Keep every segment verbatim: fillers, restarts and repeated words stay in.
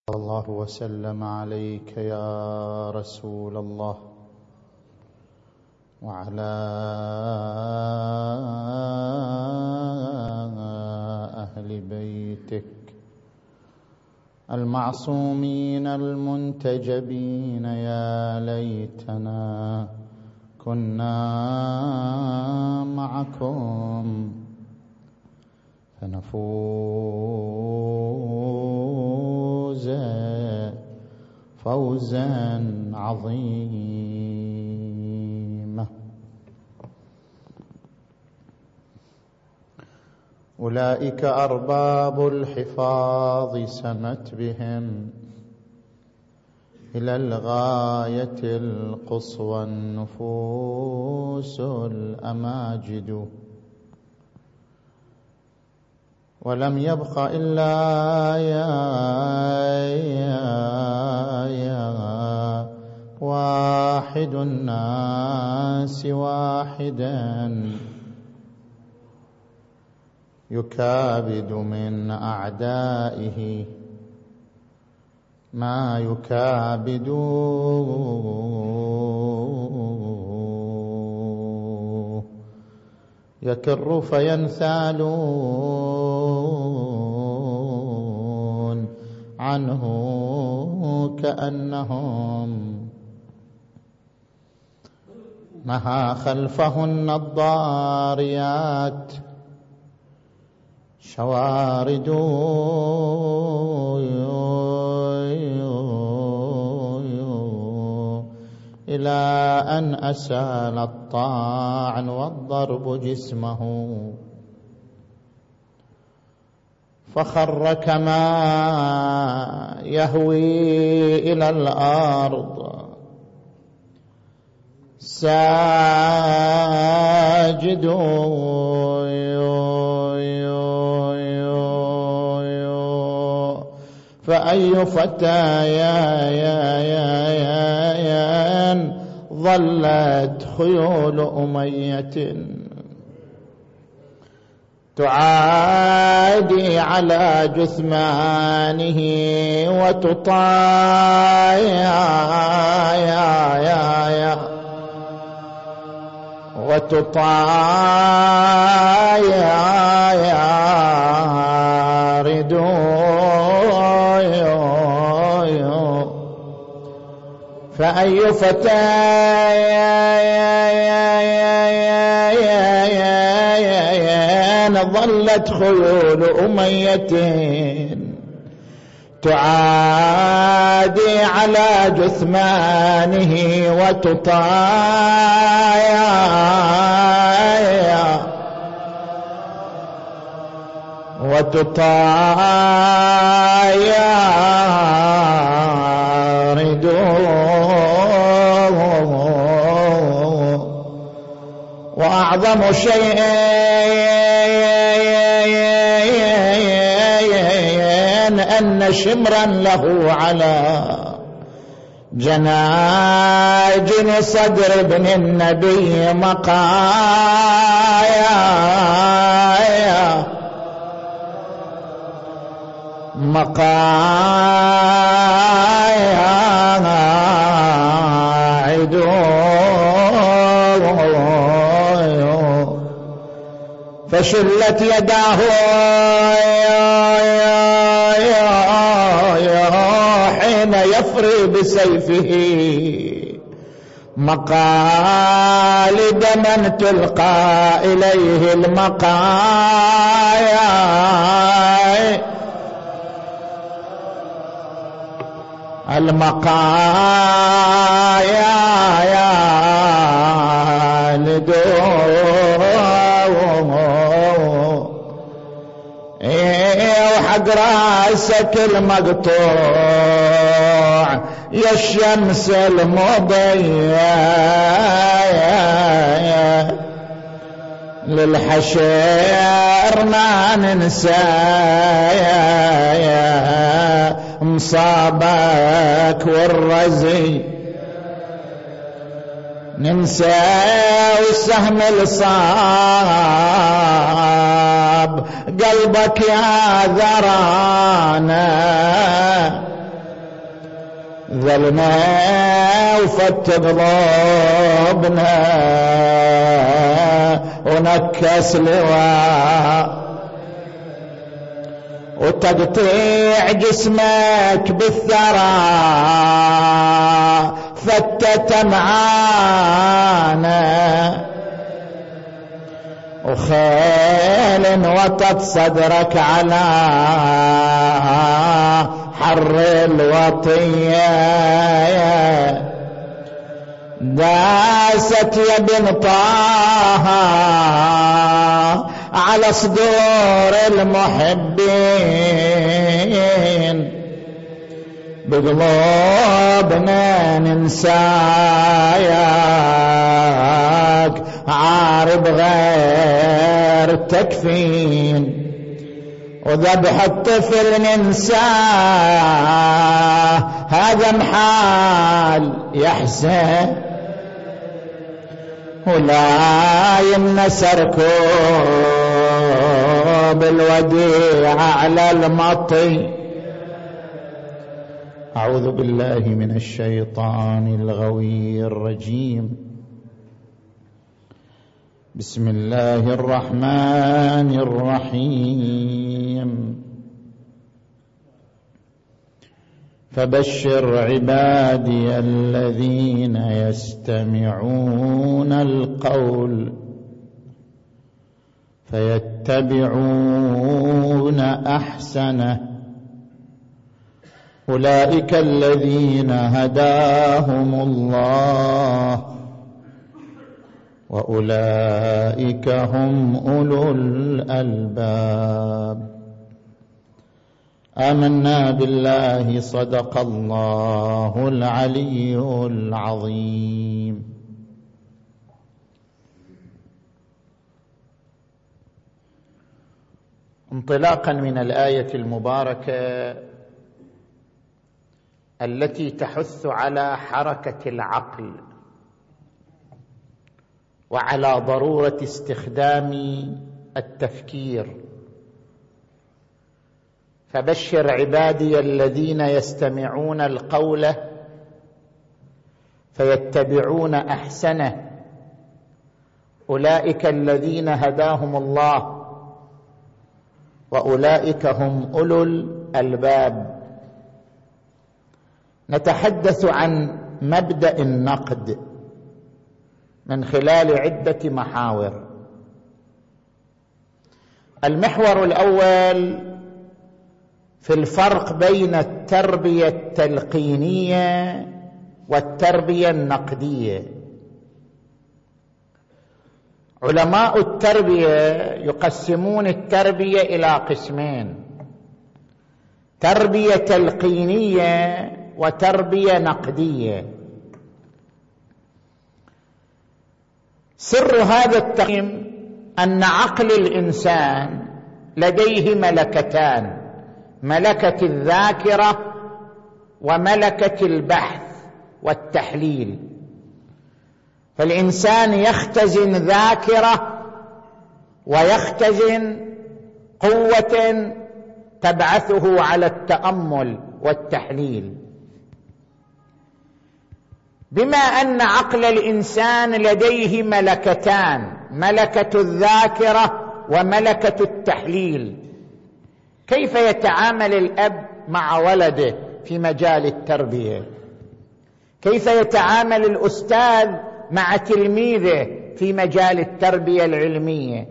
الله وسلم عليك يا رسول الله وعلى أهل بيتك المعصومين المنتجبين. يا ليتنا كنا معكم فنفوز فوزا عظيما. أولئك أرباب الحفاظ سمت بهم إلى الغاية القصوى النفوس الأماجد، ولم يبق إلا يا يا يا واحد الناس واحدا يكابد من أعدائه ما يكابد، يكر فينثالون عنه كأنهم نهى خلفهن الضاريات شوارد إلى أن أسال الطاعن والضرب جسمه فخر كما يهوي إلى الأرض ساجد. فأي فتى يا يا يا يا ظلت خيول أمية تعادي على جثمانه وتطايا وتطايا ردو. فأي فتى ظلت خيول أمية تعادي على جثمانه وتطايا وتطايا وأعظم شيء أن شمرا له على جناجن صدر ابن النبي مقايا مقايا عدو. فشلت يداه حين يفري بسيفه مقالد من تلقى إليه المقايا المقايا يا لدو وحق راسك المقطوع يا الشمس المضيّة للحشر ما ننسى مصابك والرزي ننسى والسهم الصاب قلبك يا ذرانا ذلنا وفتق ضبنا ونكس لواء وتقطيع جسمك بالثرى فتت معانا وخيل وطت صدرك على حر الوطية داست يا بن طه على صدور المحبين بقلوبنا ننساياك عارب غير تكفين وذبح الطفل ننساه هذا محال يحسن ولا ينسر كوب الوديع على المطي. أعوذ بالله من الشيطان الغوي الرجيم. بسم الله الرحمن الرحيم. فبشر عبادي الذين يستمعون القول فيتبعون أحسنه أولئك الذين هداهم الله وأولئك هم أولو الألباب. آمنا بالله صدق الله العلي العظيم. انطلاقا من الآية المباركة التي تحث على حركة العقل وعلى ضرورة استخدام التفكير، فبشر عبادي الذين يستمعون القول فيتبعون أحسنه أولئك الذين هداهم الله وأولئك هم أولو الألباب. نتحدث عن مبدأ النقد من خلال عدة محاور. المحور الأول في الفرق بين التربية التلقينية والتربية النقدية. علماء التربية يقسمون التربية إلى قسمين: تربية تلقينية وتربية نقدية. سر هذا التقسيم أن عقل الإنسان لديه ملكتان: ملكة الذاكرة وملكة البحث والتحليل. فالإنسان يختزن ذاكرة ويختزن قوة تبعثه على التأمل والتحليل. بما أن عقل الإنسان لديه ملكتان: ملكة الذاكرة وملكة التحليل، كيف يتعامل الأب مع ولده في مجال التربية؟ كيف يتعامل الأستاذ مع تلميذه في مجال التربية العلمية؟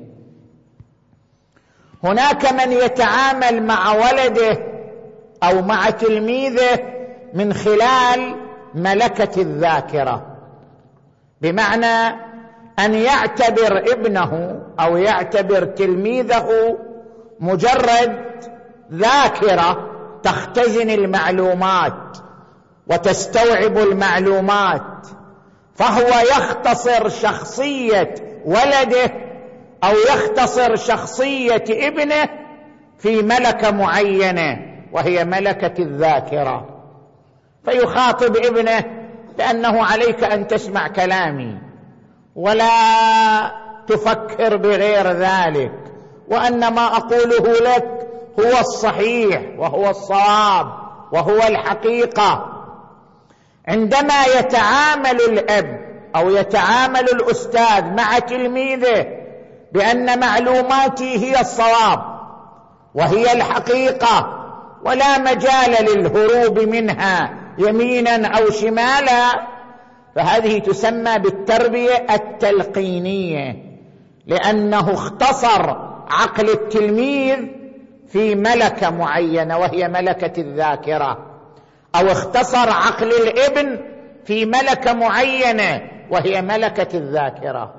هناك من يتعامل مع ولده أو مع تلميذه من خلال ملكة الذاكرة، بمعنى أن يعتبر ابنه أو يعتبر تلميذه مجرد ذاكرة تختزن المعلومات وتستوعب المعلومات، فهو يختصر شخصية ولده أو يختصر شخصية ابنه في ملكة معينة وهي ملكة الذاكرة، فيخاطب ابنه بأنه عليك أن تسمع كلامي ولا تفكر بغير ذلك، وأن ما أقوله لك هو الصحيح وهو الصواب وهو الحقيقة. عندما يتعامل الأب أو يتعامل الأستاذ مع تلميذه بأن معلوماتي هي الصواب وهي الحقيقة ولا مجال للهروب منها يمينا أو شمالا، فهذه تسمى بالتربية التلقينية، لأنه اختصر عقل التلميذ في ملكة معينة وهي ملكة الذاكرة، أو اختصر عقل الابن في ملكة معينة وهي ملكة الذاكرة.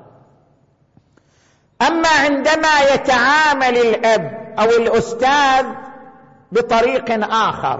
أما عندما يتعامل الأب أو الأستاذ بطريق آخر،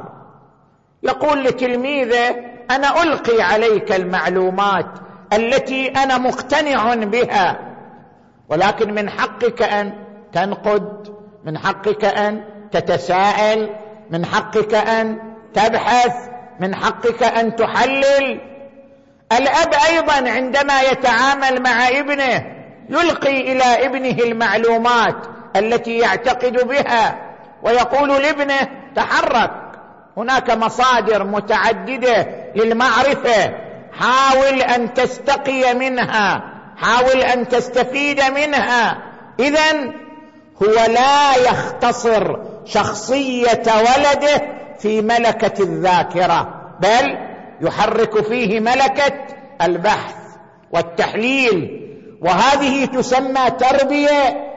يقول لتلميذه: أنا ألقي عليك المعلومات التي أنا مقتنع بها، ولكن من حقك أن تنقد، من حقك أن تتساءل، من حقك أن تبحث، من حقك أن تحلل. الأب أيضا عندما يتعامل مع ابنه يلقي إلى ابنه المعلومات التي يعتقد بها ويقول لابنه: تحرك، هناك مصادر متعددة للمعرفة، حاول أن تستقي منها، حاول أن تستفيد منها. إذن هو لا يختصر شخصية ولده في ملكة الذاكرة، بل يحرك فيه ملكة البحث والتحليل، وهذه تسمى تربية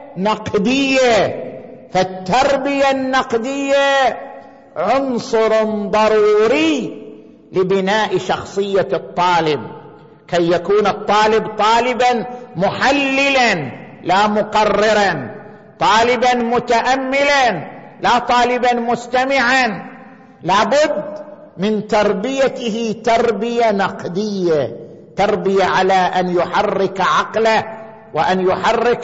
نقدية. فالتربية النقدية عنصر ضروري لبناء شخصية الطالب، كي يكون الطالب طالبا محللا لا مقررا، طالبا متأملا لا طالبا مستمعا. لابد من تربيته تربية نقدية، تربية على أن يحرك عقله وأن يحرك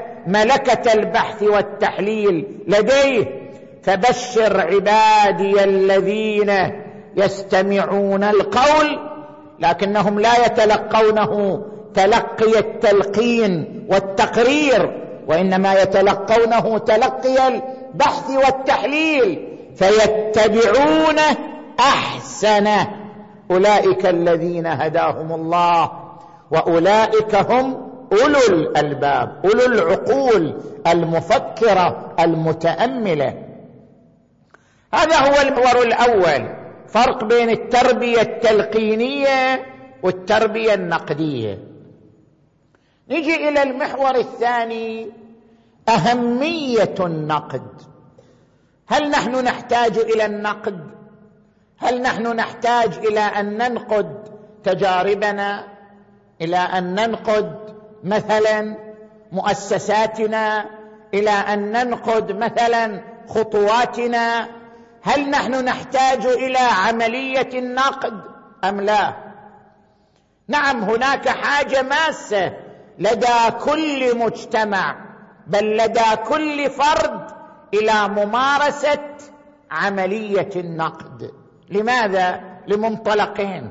ملكة البحث والتحليل لديه. فبشر عبادي الذين يستمعون القول لكنهم لا يتلقونه تلقي التلقين والتقرير، وإنما يتلقونه تلقي البحث والتحليل، فيتبعون أحسنه. أولئك الذين هداهم الله وأولئك هم أولو الألباب، أولو العقول المفكرة المتأملة. هذا هو المحور الأول، فرق بين التربية التلقينية والتربية النقدية. نجي إلى المحور الثاني، أهمية النقد. هل نحن نحتاج إلى النقد؟ هل نحن نحتاج إلى أن ننقد تجاربنا، إلى أن ننقد مثلا مؤسساتنا، إلى أن ننقد مثلا خطواتنا؟ هل نحن نحتاج إلى عملية النقد أم لا؟ نعم، هناك حاجة ماسة لدى كل مجتمع، بل لدى كل فرد، إلى ممارسة عملية النقد. لماذا؟ لمنطلقين.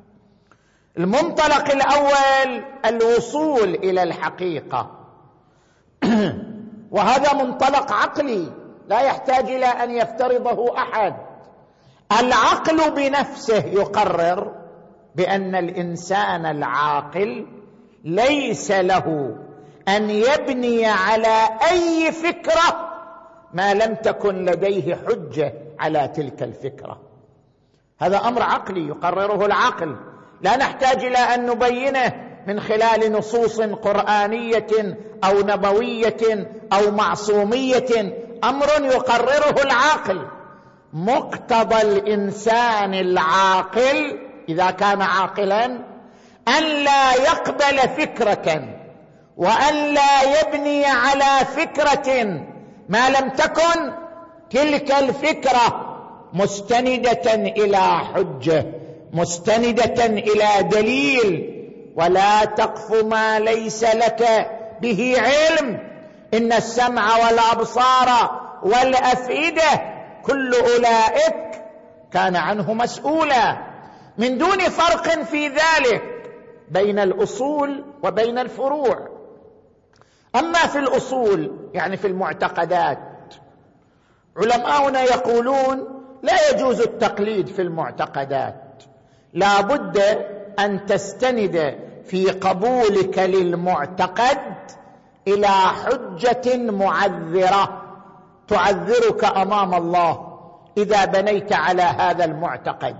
المنطلق الأول الوصول إلى الحقيقة وهذا منطلق عقلي لا يحتاج إلى أن يفترضه أحد. العقل بنفسه يقرر بأن الإنسان العاقل ليس له أن يبني على أي فكرة ما لم تكن لديه حجة على تلك الفكرة. هذا أمر عقلي يقرره العقل، لا نحتاج إلى أن نبينه من خلال نصوص قرآنية أو نبوية أو معصومية، أمر يقرره العقل. مقتضى الإنسان العاقل إذا كان عاقلا أن لا يقبل فكرة وأن لا يبني على فكرة ما لم تكن تلك الفكرة مستندة إلى حجة، مستندة إلى دليل. ولا تقف ما ليس لك به علم، إن السمع والأبصار والأفئدة كل أولئك كان عنه مسؤولا. من دون فرق في ذلك بين الأصول وبين الفروع. أما في الأصول يعني في المعتقدات، علماؤنا يقولون لا يجوز التقليد في المعتقدات، لا بد أن تستند في قبولك للمعتقد إلى حجة معذرة تعذرك أمام الله إذا بنيت على هذا المعتقد.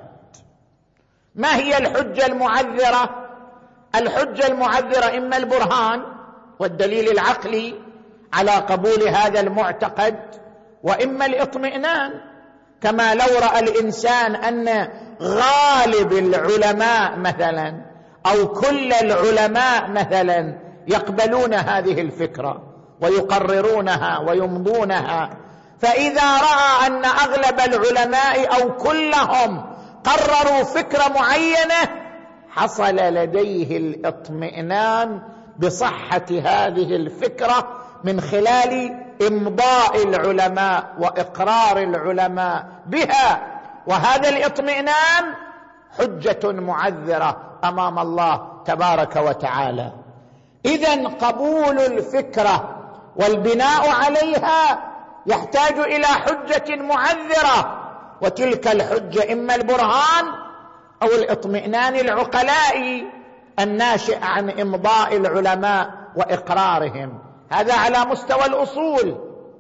ما هي الحجة المعذرة؟ الحجة المعذرة إما البرهان والدليل العقلي على قبول هذا المعتقد، وإما الاطمئنان، كما لو رأى الإنسان أن غالب العلماء مثلا أو كل العلماء مثلا يقبلون هذه الفكرة ويقررونها ويمضونها، فإذا رأى أن أغلب العلماء أو كلهم قرروا فكرة معينة حصل لديه الاطمئنان بصحة هذه الفكرة من خلال إمضاء العلماء وإقرار العلماء بها، وهذا الاطمئنان حجة معذرة أمام الله تبارك وتعالى. إذن قبول الفكرة والبناء عليها يحتاج إلى حجة معذرة، وتلك الحجة إما البرهان أو الاطمئنان العقلائي الناشئ عن إمضاء العلماء وإقرارهم. هذا على مستوى الأصول.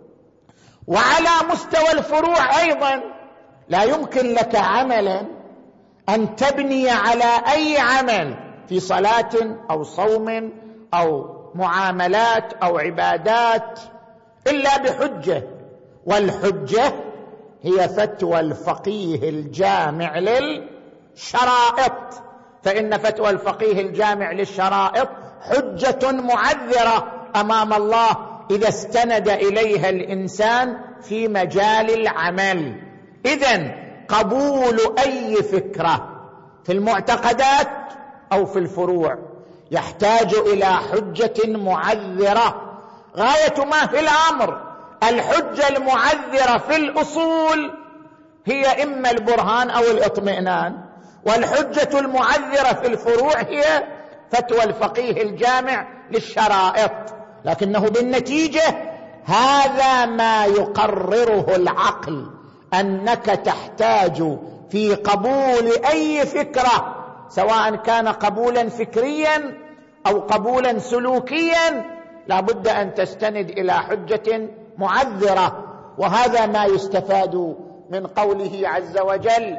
وعلى مستوى الفروع أيضا لا يمكن لك عملا أن تبني على أي عمل في صلاة أو صوم أو معاملات أو عبادات إلا بحجة، والحجة هي فتوى الفقيه الجامع للشرائط، فإن فتوى الفقيه الجامع للشرائط حجة معذرة أمام الله إذا استند إليها الإنسان في مجال العمل. إذن قبول أي فكرة في المعتقدات أو في الفروع يحتاج إلى حجة معذرة. غاية ما في الأمر الحجة المعذرة في الأصول هي إما البرهان أو الاطمئنان، والحجة المعذرة في الفروع هي فتوى الفقيه الجامع للشرائط. لكنه بالنتيجة هذا ما يقرره العقل، أنك تحتاج في قبول أي فكرة سواء كان قبولا فكريا أو قبولا سلوكيا لا بد أن تستند إلى حجة معذرة. وهذا ما يستفاد من قوله عز وجل: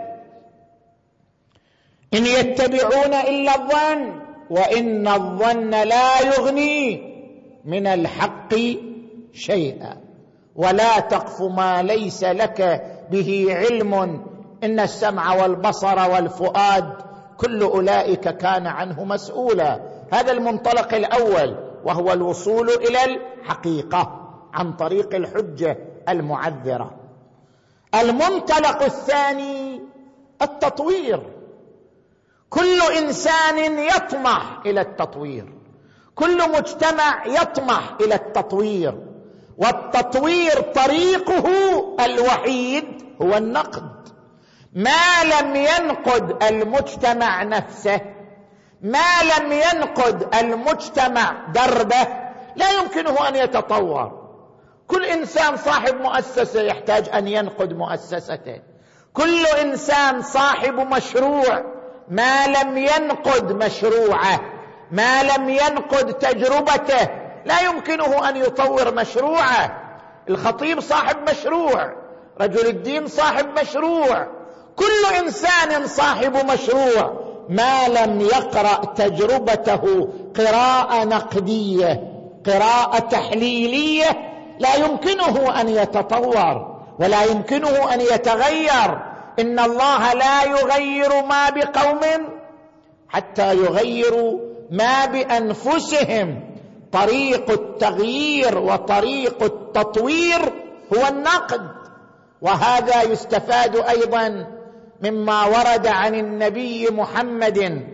إن يتبعون إلا الظن وإن الظن لا يغني من الحق شيئا ولا تقف ما ليس لك به علم إن السمع والبصر والفؤاد كل أولئك كان عنه مسؤولا. هذا المنطلق الأول، وهو الوصول إلى الحقيقة عن طريق الحجة المعذرة. المنطلق الثاني التطوير. كل إنسان يطمح إلى التطوير، كل مجتمع يطمح إلى التطوير، والتطوير طريقه الوحيد هو النقد. ما لم ينقد المجتمع نفسه، ما لم ينقد المجتمع دربه، لا يمكنه أن يتطور. كل إنسان صاحب مؤسسة يحتاج أن ينقد مؤسسته، كل إنسان صاحب مشروع ما لم ينقد مشروعه، ما لم ينقد تجربته، لا يمكنه أن يطور مشروعه. الخطيب صاحب مشروع، رجل الدين صاحب مشروع، كل إنسان صاحب مشروع ما لم يقرأ تجربته قراءة نقدية، قراءة تحليلية، لا يمكنه أن يتطور ولا يمكنه أن يتغير. إن الله لا يغير ما بقوم حتى يغيروا ما بأنفسهم. طريق التغيير وطريق التطوير هو النقد. وهذا يستفاد أيضا مما ورد عن النبي محمد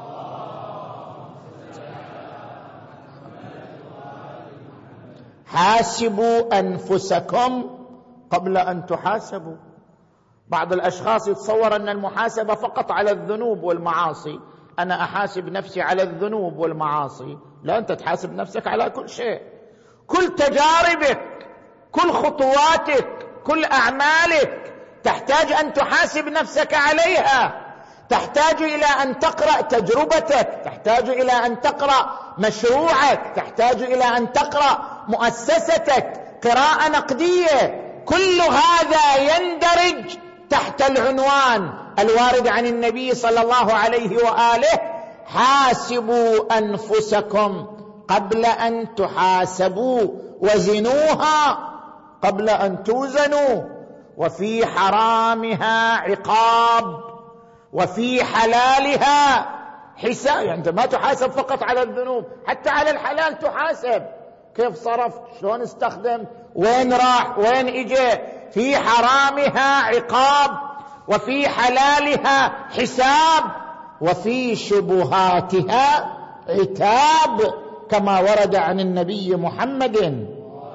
حاسبوا أنفسكم قبل أن تحاسبوا. بعض الأشخاص يتصور أن المحاسبة فقط على الذنوب والمعاصي، أنا أحاسب نفسي على الذنوب والمعاصي. لا، أنت تحاسب نفسك على كل شيء، كل تجاربك، كل خطواتك، كل أعمالك تحتاج أن تحاسب نفسك عليها، تحتاج إلى أن تقرأ تجربتك، تحتاج إلى أن تقرأ مشروعك، تحتاج إلى أن تقرأ مؤسستك قراءة نقدية. كل هذا يندرج تحت العنوان الوارد عن النبي صلى الله عليه وآله: حاسبوا أنفسكم قبل أن تحاسبوا، وزنوها قبل أن توزنوا، وفي حرامها عقاب وفي حلالها حساب. يعني أنت ما تحاسب فقط على الذنوب، حتى على الحلال تحاسب. كيف صرفت، شلون استخدمت، وين راح، وين اجى. في حرامها عقاب وفي حلالها حساب وفي شبهاتها عتاب، كما ورد عن النبي محمد.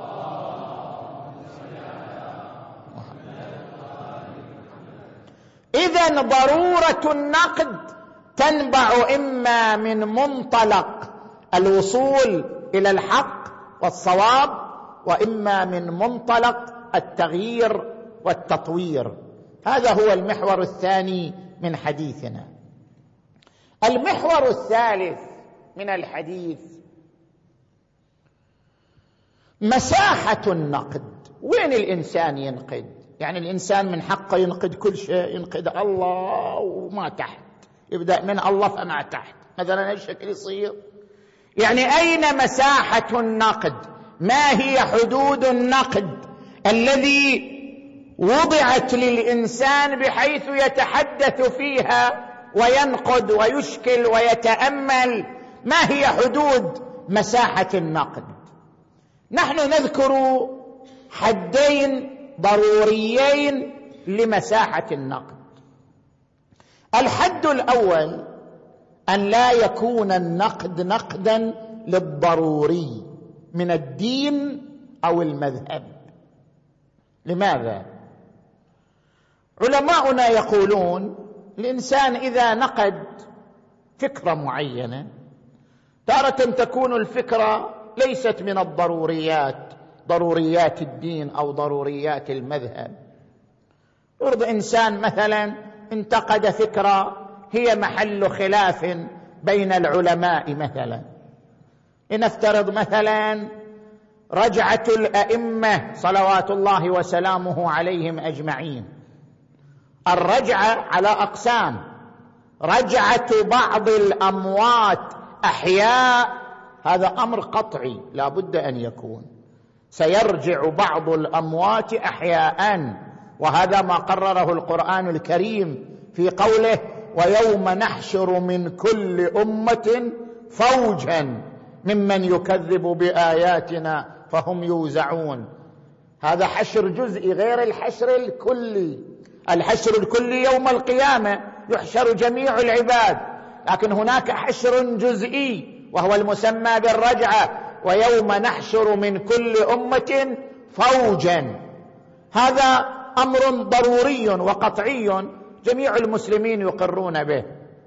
إذن ضرورة النقد تنبع إما من منطلق الوصول إلى الحق والصواب، وإما من منطلق التغيير والتطوير. هذا هو المحور الثاني من حديثنا. المحور الثالث من الحديث مساحة النقد. وين الإنسان ينقد؟ يعني الإنسان من حقه ينقد كل شيء، ينقد الله وما تحت، يبدأ من الله فما تحت، مثلا هالشكل يصير. يعني أين مساحة النقد؟ ما هي حدود النقد الذي وضعت للإنسان بحيث يتحدث فيها وينقد ويشكل ويتأمل؟ ما هي حدود مساحة النقد؟ نحن نذكر حدين ضروريين لمساحة النقد. الحد الأول أن لا يكون النقد نقدا للضروري من الدين أو المذهب. لماذا؟ علماؤنا يقولون الإنسان إذا نقد فكرة معينة، تارة تكون الفكرة ليست من الضروريات، ضروريات الدين أو ضروريات المذهب. يرضى إنسان مثلا انتقد فكرة هي محل خلاف بين العلماء، مثلا لنفترض مثلا رجعة الأئمة صلوات الله وسلامه عليهم أجمعين. الرجعة على أقسام: رجعة بعض الأموات أحياء، هذا أمر قطعي لا بد أن يكون، سيرجع بعض الأموات أحياء، وهذا ما قرره القرآن الكريم في قوله: ويوم نحشر من كل أمة فوجا ممن يكذب بآياتنا فهم يوزعون. هذا حشر جزئي غير الحشر الكلي. الحشر الكلي يوم القيامة يحشر جميع العباد، لكن هناك حشر جزئي وهو المسمى بالرجعة: ويوم نحشر من كل أمة فوجا. هذا أمر ضروري وقطعي جميع المسلمين يقرون به.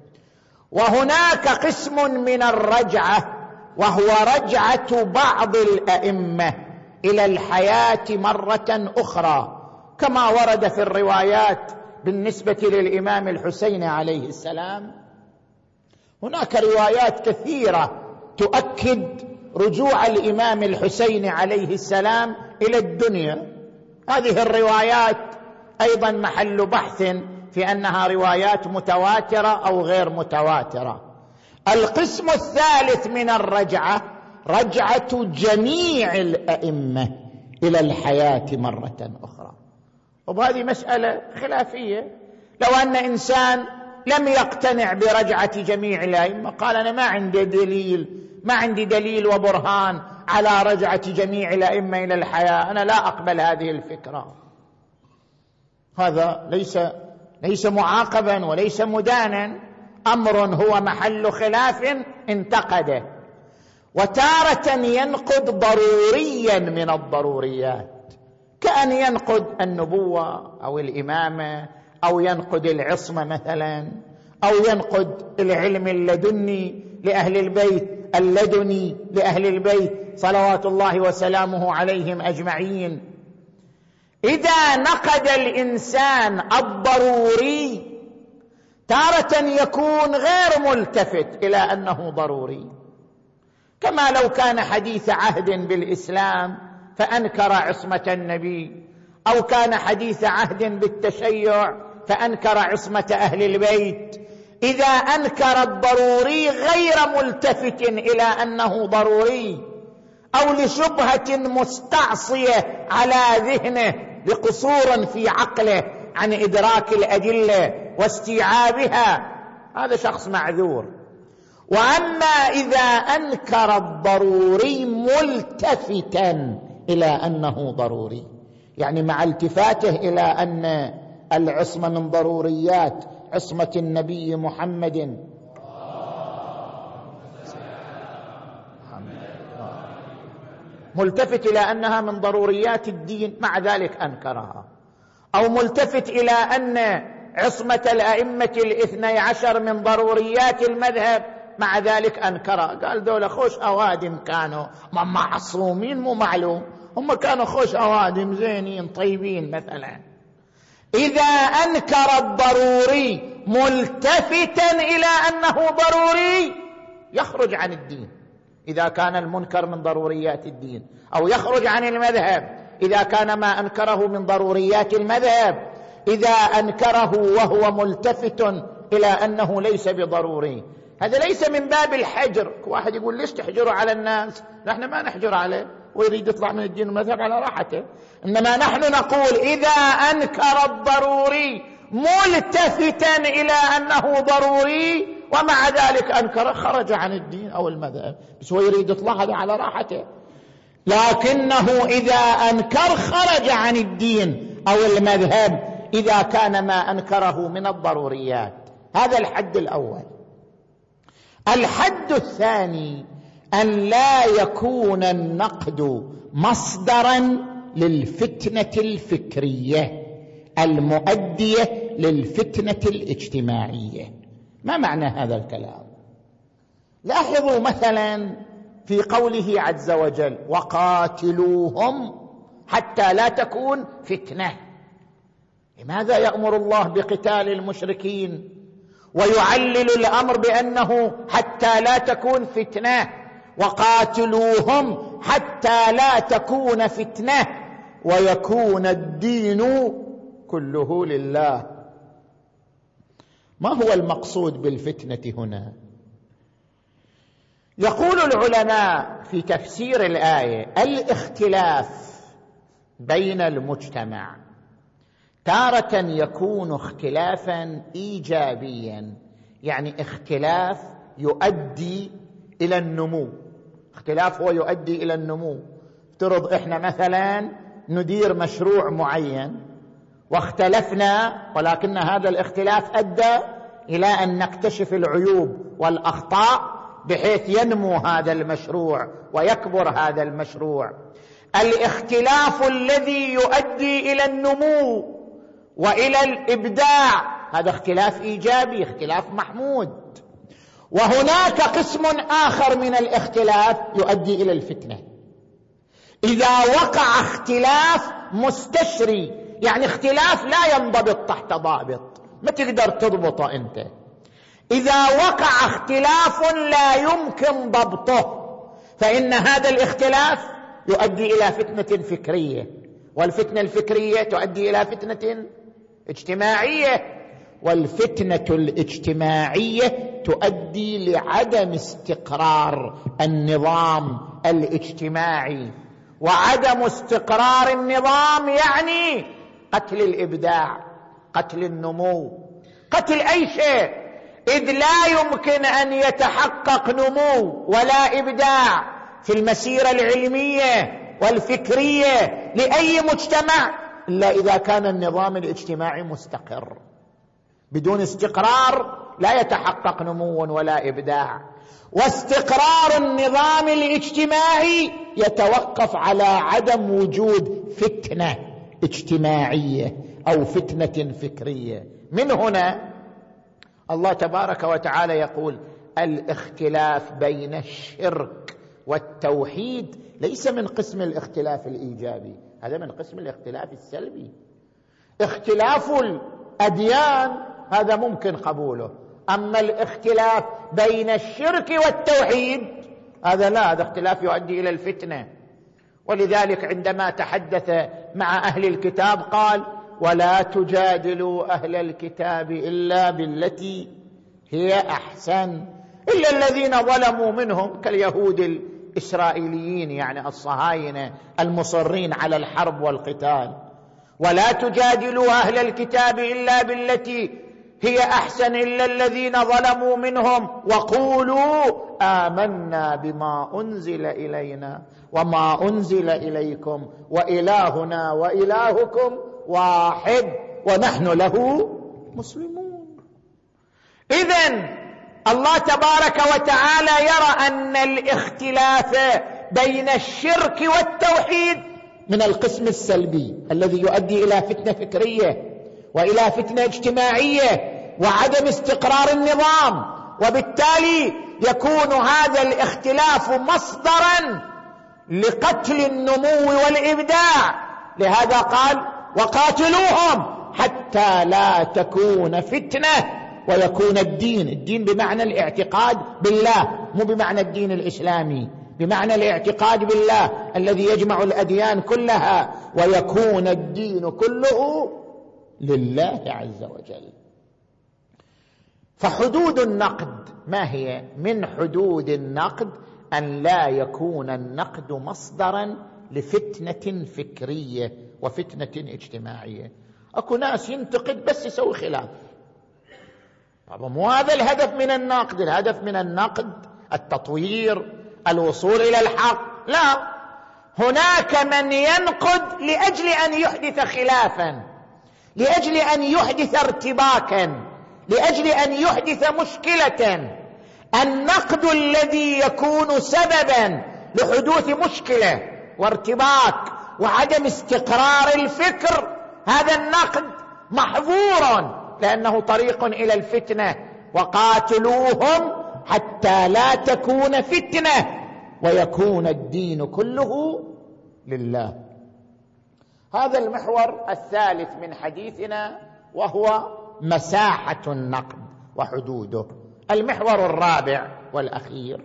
وهناك قسم من الرجعة وهو رجعة بعض الأئمة إلى الحياة مرة أخرى، كما ورد في الروايات بالنسبة للإمام الحسين عليه السلام. هناك روايات كثيرة تؤكد رجوع الإمام الحسين عليه السلام إلى الدنيا. هذه الروايات أيضا محل بحث في أنها روايات متواترة أو غير متواترة. القسم الثالث من الرجعة رجعة جميع الأئمة إلى الحياة مرة أخرى، وهذه مسألة خلافية. لو أن إنسان لم يقتنع برجعة جميع الأئمة، قال أنا ما عندي دليل ما عندي دليل وبرهان على رجعة جميع الأئمة إلى الحياة، أنا لا أقبل هذه الفكرة، هذا ليس ليس معاقبا وليس مدانا، أمر هو محل خلاف انتقده. وتارة ينقد ضروريا من الضروريات، كأن ينقد النبوة أو الإمامة، أو ينقد العصمة مثلا، أو ينقد العلم اللدني لأهل البيت اللدني لأهل البيت صلوات الله وسلامه عليهم أجمعين. إذا نقد الإنسان الضروري تارة يكون غير ملتفت إلى أنه ضروري، كما لو كان حديث عهد بالإسلام فأنكر عصمة النبي، أو كان حديث عهد بالتشيع فأنكر عصمة أهل البيت. إذا أنكر الضروري غير ملتفت إلى أنه ضروري، أو لشبهة مستعصية على ذهنه لقصور في عقله عن إدراك الأدلة واستيعابها، هذا شخص معذور. وأما إذا أنكر الضروري ملتفتا إلى أنه ضروري، يعني مع التفاته إلى أن العصمة من ضروريات عصمة النبي محمد ملتفت إلى أنها من ضروريات الدين، مع ذلك أنكرها، أو ملتفت إلى أن عصمة الأئمة الاثني عشر من ضروريات المذهب، مع ذلك أنكرها. قال دولة خوش أوادم كانوا معصومين، مو معلوم، هم كانوا خوش أوادم زينين طيبين مثلا. إذا أنكر الضروري ملتفتا إلى أنه ضروري يخرج عن الدين إذا كان المنكر من ضروريات الدين، أو يخرج عن المذهب إذا كان ما أنكره من ضروريات المذهب، إذا أنكره وهو ملتفت إلى أنه ليس بضروري. هذا ليس من باب الحجر. واحد يقول ليش تحجروا على الناس؟ نحن ما نحجر عليه، ويريد يطلع من الدين والمذهب على راحته، إنما نحن نقول إذا أنكر الضروري ملتفتا إلى أنه ضروري ومع ذلك أنكر خرج عن الدين أو المذهب، بس هو يريد يطلع هذا على راحته. لكنه إذا أنكر خرج عن الدين أو المذهب إذا كان ما أنكره من الضروريات. هذا الحد الأول. الحد الثاني أن لا يكون النقد مصدرا للفتنة الفكرية المؤدية للفتنة الاجتماعية. ما معنى هذا الكلام؟ لاحظوا مثلا في قوله عز وجل وقاتلوهم حتى لا تكون فتنة. لماذا يأمر الله بقتال المشركين ويعلل الأمر بأنه حتى لا تكون فتنة؟ وقاتلوهم حتى لا تكون فتنة ويكون الدين كله لله. ما هو المقصود بالفتنة هنا؟ يقول العلماء في تفسير الآية الاختلاف بين المجتمع تارة يكون اختلافا إيجابيا، يعني اختلاف يؤدي إلى النمو. اختلاف هو يؤدي إلى النمو. افترض إحنا مثلا ندير مشروع معين واختلفنا، ولكن هذا الاختلاف أدى إلى أن نكتشف العيوب والأخطاء بحيث ينمو هذا المشروع ويكبر هذا المشروع. الاختلاف الذي يؤدي إلى النمو وإلى الإبداع هذا اختلاف إيجابي، اختلاف محمود. وهناك قسم آخر من الاختلاف يؤدي إلى الفتنة. إذا وقع اختلاف مستشري، يعني اختلاف لا ينضبط تحت ضابط، ما تقدر تضبطه أنت. إذا وقع اختلاف لا يمكن ضبطه فإن هذا الاختلاف يؤدي إلى فتنة فكرية، والفتنة الفكرية تؤدي إلى فتنة اجتماعية، والفتنة الاجتماعية تؤدي لعدم استقرار النظام الاجتماعي. وعدم استقرار النظام يعني قتل الإبداع، قتل النمو، قتل أي شيء، إذ لا يمكن أن يتحقق نمو ولا إبداع في المسيرة العلمية والفكرية لأي مجتمع إلا إذا كان النظام الاجتماعي مستقر. بدون استقرار لا يتحقق نمو ولا إبداع. واستقرار النظام الاجتماعي يتوقف على عدم وجود فتنة اجتماعية أو فتنة فكرية. من هنا الله تبارك وتعالى يقول الاختلاف بين الشرك والتوحيد ليس من قسم الاختلاف الإيجابي، هذا من قسم الاختلاف السلبي. اختلاف الأديان هذا ممكن قبوله. أما الاختلاف بين الشرك والتوحيد هذا لا، هذا اختلاف يؤدي إلى الفتنة. ولذلك عندما تحدث مع أهل الكتاب قال: ولا تجادلوا أهل الكتاب إلا بالتي هي أحسن، إلا الذين ظلموا منهم كاليهود الإسرائيليين، يعني الصهاينة المصرين على الحرب والقتال. ولا تجادلوا أهل الكتاب إلا بالتي هي أحسن إلا الذين ظلموا منهم وقولوا آمنا بما أنزل إلينا وما أنزل إليكم وإلهنا وإلهكم واحد ونحن له مسلمون. إذن الله تبارك وتعالى يرى أن الاختلاف بين الشرك والتوحيد من القسم السلبي الذي يؤدي إلى فتنة فكرية وإلى فتنة اجتماعية وعدم استقرار النظام، وبالتالي يكون هذا الاختلاف مصدرا لقتل النمو والإبداع. لهذا قال: وقاتلوهم حتى لا تكون فتنة ويكون الدين، الدين بمعنى الاعتقاد بالله، مو بمعنى الدين الإسلامي، بمعنى الاعتقاد بالله الذي يجمع الأديان كلها، ويكون الدين كله لله عز وجل. فحدود النقد ما هي؟ من حدود النقد أن لا يكون النقد مصدرا لفتنة فكرية وفتنة اجتماعية. أكو ناس ينتقد بس يسوي خلاف، طبعا مو هذا الهدف من النقد. الهدف من النقد التطوير، الوصول إلى الحق. لا، هناك من ينقد لأجل أن يحدث خلافا، لأجل أن يحدث ارتباكا، لأجل أن يحدث مشكلة. النقد الذي يكون سببا لحدوث مشكلة وارتباك وعدم استقرار الفكر، هذا النقد محظور لأنه طريق إلى الفتنة. وقاتلوهم حتى لا تكون فتنة ويكون الدين كله لله. هذا المحور الثالث من حديثنا، وهو مساحة النقد وحدوده. المحور الرابع والأخير: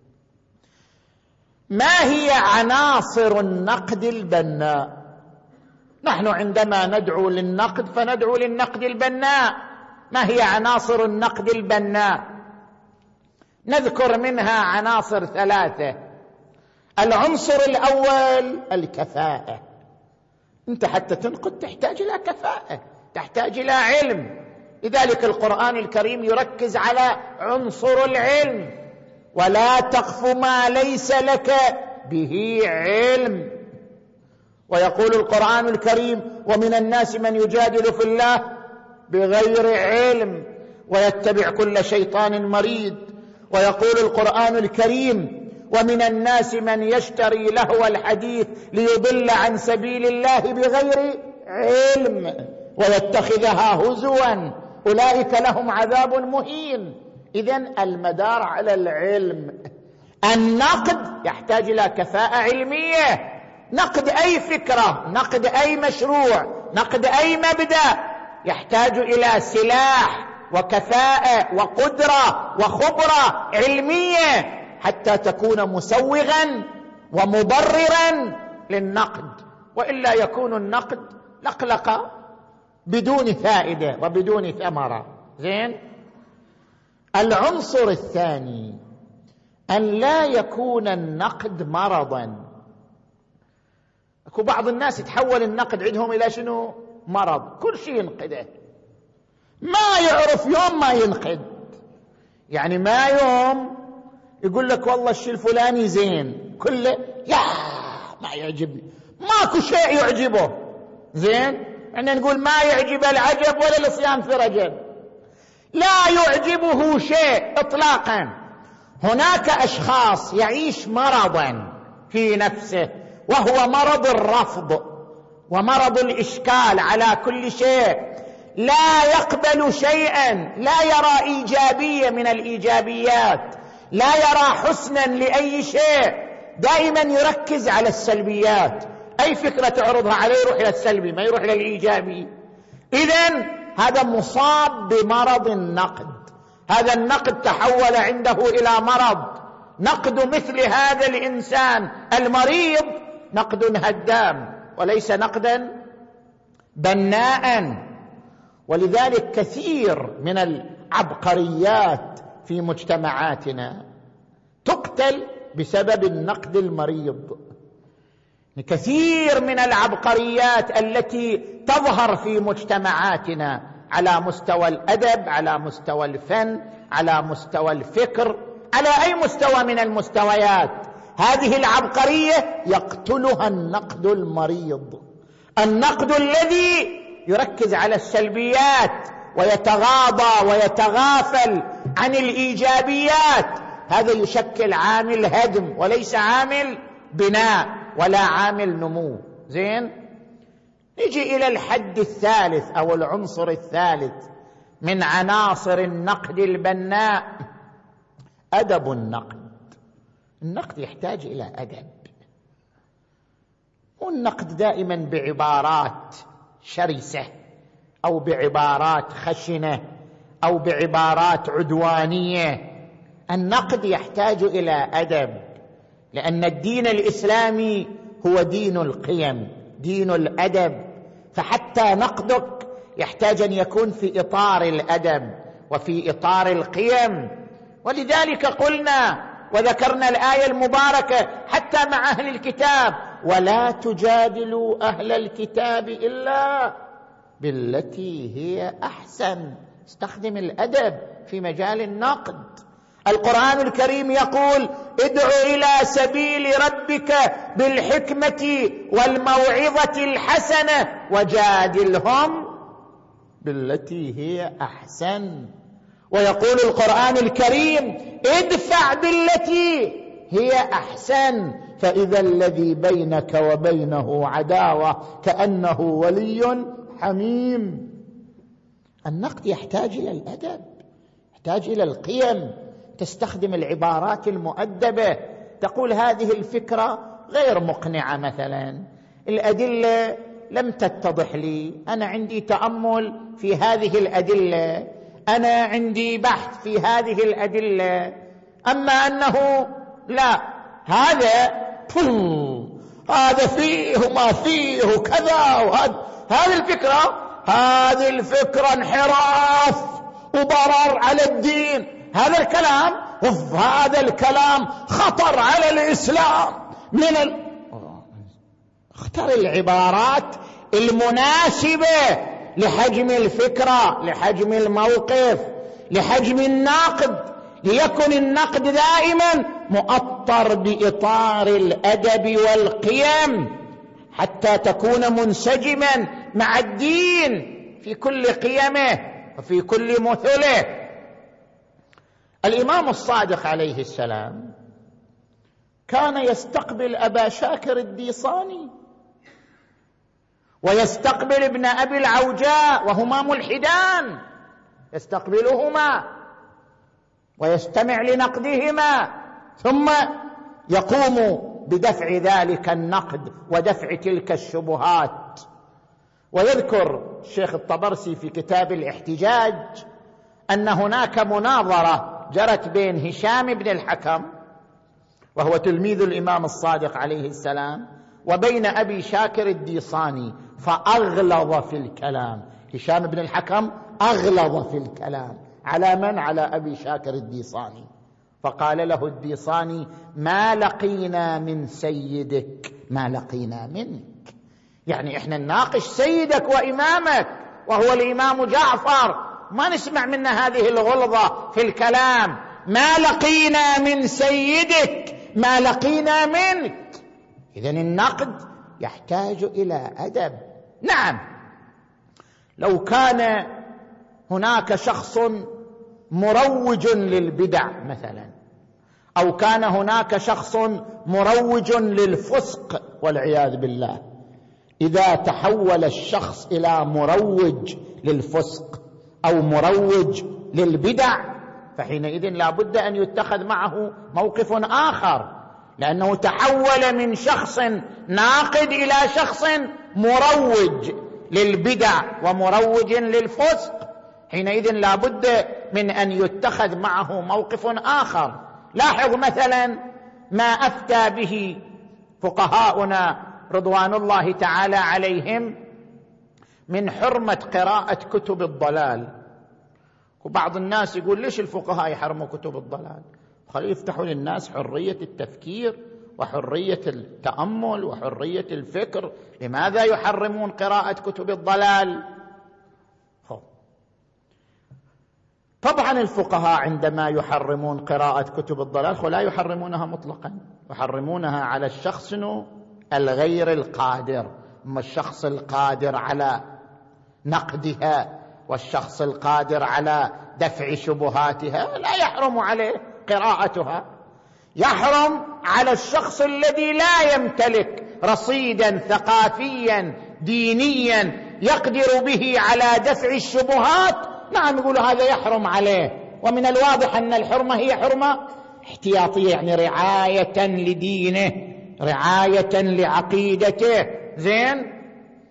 ما هي عناصر النقد البناء؟ نحن عندما ندعو للنقد فندعو للنقد البناء. ما هي عناصر النقد البناء؟ نذكر منها عناصر ثلاثة. العنصر الأول الكفاءة. أنت حتى تنقد تحتاج إلى كفاءة، تحتاج إلى علم. لذلك القرآن الكريم يركز على عنصر العلم: ولا تقف ما ليس لك به علم. ويقول القرآن الكريم: ومن الناس من يجادل في الله بغير علم ويتبع كل شيطان مريد. ويقول القرآن الكريم: ومن الناس من يشتري لهو الحديث ليضل عن سبيل الله بغير علم ويتخذها هزوا أولئك لهم عذاب مهين. إذن المدار على العلم. النقد يحتاج إلى كفاءة علمية. نقد أي فكرة، نقد أي مشروع، نقد أي مبدأ يحتاج إلى سلاح وكفاءة وقدرة وخبرة علمية حتى تكون مسوغا ومبررا للنقد، وإلا يكون النقد لقلقة بدون فائدة وبدون ثمرة. زين. العنصر الثاني أن لا يكون النقد مرضا. اكو بعض الناس يتحول النقد عندهم إلى شنو؟ مرض، كل شيء ينقده، ما يعرف يوم ما ينقد. يعني ما يوم يقول لك والله الشيء الفلاني زين، كله يا ما يعجبني، ماكو شيء يعجبه. زين. احنا نقول ما يعجب العجب ولا الصيام في رجب، لا يعجبه شيء اطلاقا. هناك اشخاص يعيش مرضا في نفسه، وهو مرض الرفض ومرض الاشكال على كل شيء، لا يقبل شيئا، لا يرى ايجابيه من الايجابيات، لا يرى حسنا لاي شيء، دائما يركز على السلبيات. اي فكره تعرضها عليه يروح الى السلبي، ما يروح الى الايجابي. اذن هذا مصاب بمرض النقد، هذا النقد تحول عنده إلى مرض. نقد مثل هذا الإنسان المريض نقد هدام وليس نقدا بناء. ولذلك كثير من العبقريات في مجتمعاتنا تقتل بسبب النقد المريض. كثير من العبقريات التي تظهر في مجتمعاتنا على مستوى الأدب، على مستوى الفن، على مستوى الفكر، على أي مستوى من المستويات، هذه العبقرية يقتلها النقد المريض، النقد الذي يركز على السلبيات ويتغاضى ويتغافل عن الإيجابيات. هذا يشكل عامل هدم وليس عامل بناء ولا عامل نمو. زين، نجي إلى الحد الثالث أو العنصر الثالث من عناصر النقد البناء، أدب النقد. النقد يحتاج إلى أدب، والنقد دائما بعبارات شرسة أو بعبارات خشنة أو بعبارات عدوانية. النقد يحتاج إلى أدب، لأن الدين الإسلامي هو دين القيم، دين الأدب، فحتى نقدك يحتاج أن يكون في إطار الأدب وفي إطار القيم. ولذلك قلنا وذكرنا الآية المباركة حتى مع أهل الكتاب: ولا تجادلوا أهل الكتاب إلا بالتي هي أحسن. استخدم الأدب في مجال النقد. القرآن الكريم يقول: ادع إلى سبيل ربك بالحكمة والموعظة الحسنة وجادلهم بالتي هي أحسن. ويقول القرآن الكريم: ادفع بالتي هي أحسن فإذا الذي بينك وبينه عداوة كأنه ولي حميم. النقد يحتاج إلى الأدب، يحتاج إلى القيم. تستخدم العبارات المؤدبة، تقول: هذه الفكرة غير مقنعة مثلا، الأدلة لم تتضح لي، أنا عندي تأمل في هذه الأدلة، أنا عندي بحث في هذه الأدلة، أما أنه لا، هذا هذا فيه وما فيه وكذا وهذا، هذه الفكرة هذه الفكرة انحراف وضرر على الدين، هذا الكلام هذا الكلام خطر على الإسلام من ال... اختار العبارات المناسبة لحجم الفكرة، لحجم الموقف، لحجم الناقد، ليكن النقد دائما مؤطر بإطار الأدب والقيم حتى تكون منسجما مع الدين في كل قيمه وفي كل مثله. الإمام الصادق عليه السلام كان يستقبل أبا شاكر الديصاني ويستقبل ابن أبي العوجاء وهما ملحدان، يستقبلهما ويستمع لنقدهما، ثم يقوم بدفع ذلك النقد ودفع تلك الشبهات. ويذكر الشيخ الطبرسي في كتاب الاحتجاج أن هناك مناظرة جرت بين هشام بن الحكم وهو تلميذ الإمام الصادق عليه السلام وبين أبي شاكر الديصاني، فأغلظ في الكلام. هشام بن الحكم أغلظ في الكلام على من؟ على أبي شاكر الديصاني. فقال له الديصاني: ما لقينا من سيدك ما لقينا منك. يعني إحنا نناقش سيدك وإمامك وهو الإمام جعفر، ما نسمع منه هذه الغلظة في الكلام. ما لقينا من سيدك ما لقينا منك. إذن النقد يحتاج إلى أدب. نعم، لو كان هناك شخص مروج للبدع مثلا، أو كان هناك شخص مروج للفسق والعياذ بالله، إذا تحول الشخص إلى مروج للفسق أو مروج للبدع فحينئذ لا بد أن يتخذ معه موقف آخر، لأنه تحول من شخص ناقد إلى شخص مروج للبدع ومروج للفسق، حينئذ لا بد من أن يتخذ معه موقف آخر. لاحظ مثلا ما أفتى به فقهاؤنا رضوان الله تعالى عليهم من حرمة قراءة كتب الضلال. وبعض الناس يقول ليش الفقهاء يحرموا كتب الضلال؟ خلوا يفتحوا للناس حرية التفكير وحرية التأمل وحرية الفكر، لماذا يحرمون قراءة كتب الضلال؟ طبعا الفقهاء عندما يحرمون قراءة كتب الضلال لا يحرمونها مطلقا، يحرمونها على الشخص الغير القادر. أما الشخص القادر على نقدها والشخص القادر على دفع شبهاتها لا يحرم عليه قراءتها. يحرم على الشخص الذي لا يمتلك رصيدا ثقافيا دينيا يقدر به على دفع الشبهات، نعم يقول هذا يحرم عليه. ومن الواضح أن الحرمة هي حرمة احتياطية، يعني رعاية لدينه، رعاية لعقيدته. زين،